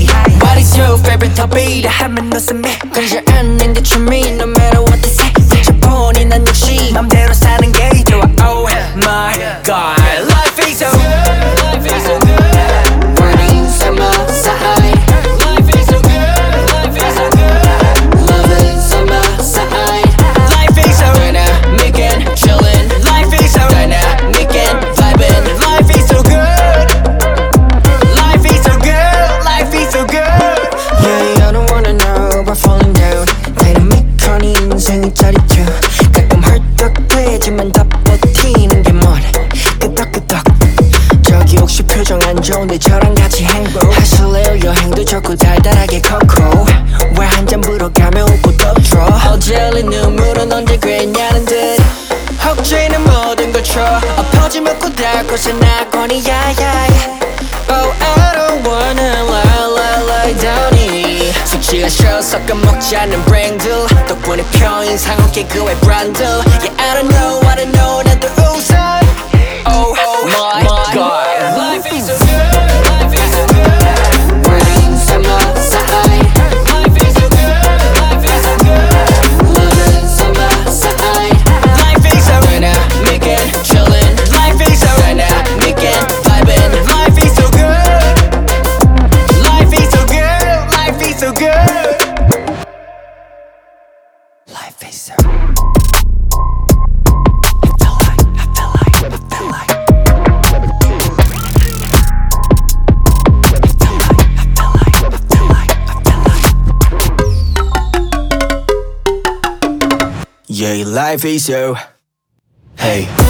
What is your favorite topic? 하면 웃음이 끊지 않는 게 취미. No matter what they say 지쳐보니 난 역시 맘대로 사는 게 좋아. Oh my god, life is so good. Life is so good. Burning summer side. Life is so good. Life is so good. Loving summer side. Life is so dynamic and chillin'. Life is so dynamic and vibin'. Life is so good. Life is so good. Life is so good. Yeah, I don't wanna know about falling down. 다이나믹하니 인생이 짜릿해. 가끔 헐떡대지만 다 버티는 게 뭐래. 끄덕끄덕. 저기 혹시 표정 안 좋은데 저랑 같이 행복하실래요? 여행도 좋고 달달하게 걷고 왜 한 잔 불어가며 웃고 떠들어. 어제리 눈물은 언제 그랬냐는 듯 혹시는 모든 걸 쳐 엎어지 먹고 닿고서 나거니 야야. Oh, I don't wanna lie down이 수치가 싫어 섞어 먹지 않는 브랜드 덕분에 평인상 어깨 그의 브랜드. Yeah, I don't know 나도 웃어. Oh my god, Life is so good. Life is so good. burning summer side. Life is so good. Life is so good. Loving summer side. Life is so Dynamic and chillin'. Life is so Dynamic and vibin'. Life is so good. Life is so good. Life is so good. Life is so Yeah, life is so. Hey.